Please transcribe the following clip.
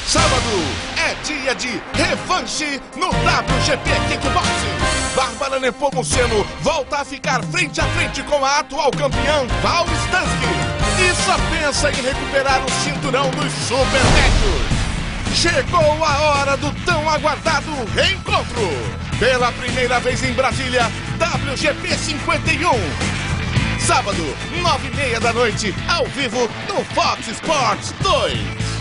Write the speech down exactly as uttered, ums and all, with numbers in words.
Sábado é dia de revanche no W G P Kickboxing. Bárbara Nepomuceno volta a ficar frente a frente com a atual campeã Val Stansky e só pensa em recuperar o cinturão dos Super Médios. Chegou a hora do tão aguardado reencontro. Pela primeira vez em Brasília, W G P cinquenta e um. Sábado, nove e meia da noite, ao vivo no Fox Sports dois.